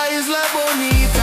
isla bonita.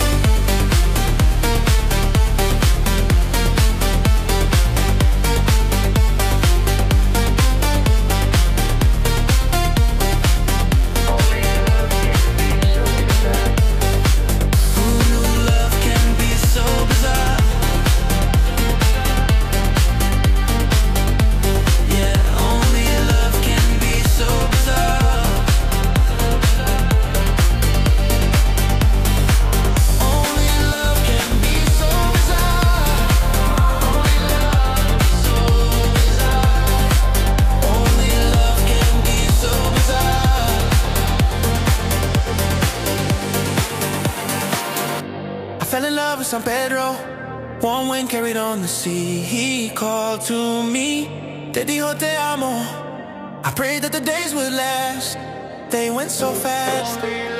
I fell in love with San Pedro. Warm wind carried on the sea. He called to me. Te dijo te amo. I prayed that the days would last. They went so fast.